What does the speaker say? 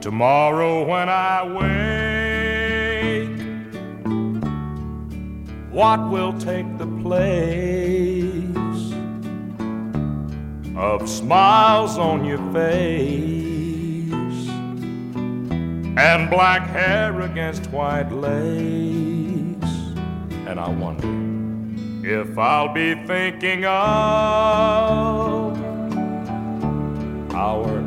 Tomorrow when I wake, what will take the place of smiles on your face and black hair against white lace? And I wonder if I'll be thinking of our